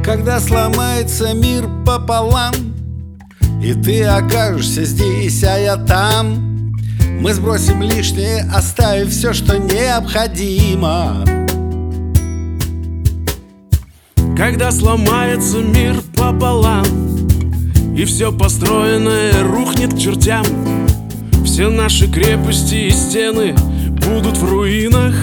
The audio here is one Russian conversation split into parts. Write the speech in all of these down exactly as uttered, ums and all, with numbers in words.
Когда сломается мир пополам, и ты окажешься здесь, а я там, мы сбросим лишнее, оставив все, что необходимо. Когда сломается мир пополам, и все построенное рухнет к чертям, все наши крепости и стены будут в руинах.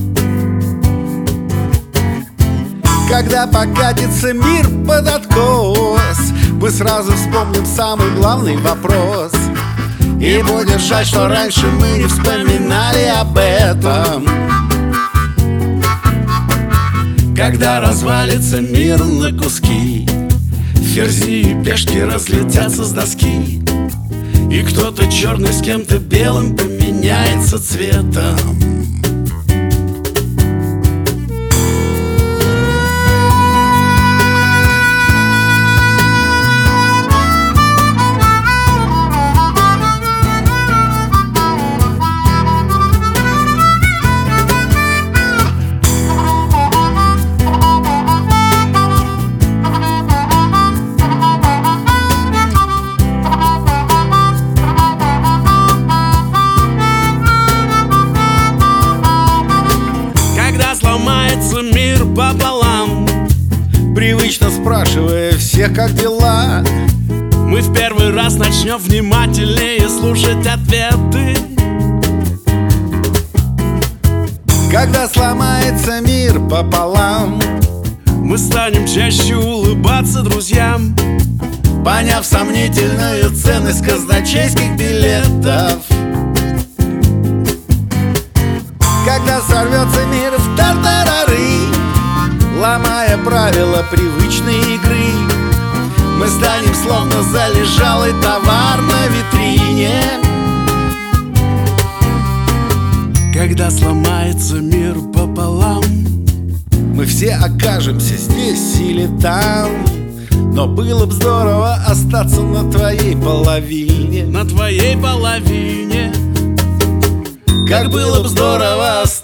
Когда покатится мир под откос, мы сразу вспомним самый главный вопрос и будем жаль, что раньше мы не вспоминали об этом. Когда развалится мир на куски, ферзи и пешки разлетятся с доски, и кто-то черный с кем-то белым поменяется цветом. Сломается мир пополам, привычно спрашивая всех, как дела, мы в первый раз начнем внимательнее слушать ответы. Когда сломается мир пополам, мы станем чаще улыбаться друзьям, поняв сомнительную ценность казначейских билетов. Когда сорвется мир в тартарары, ломая правила привычной игры, мы станем словно залежалый товар на витрине. Когда сломается мир пополам, мы все окажемся здесь или там, но было бы здорово остаться на твоей половине. На твоей половине. Как было бы здорово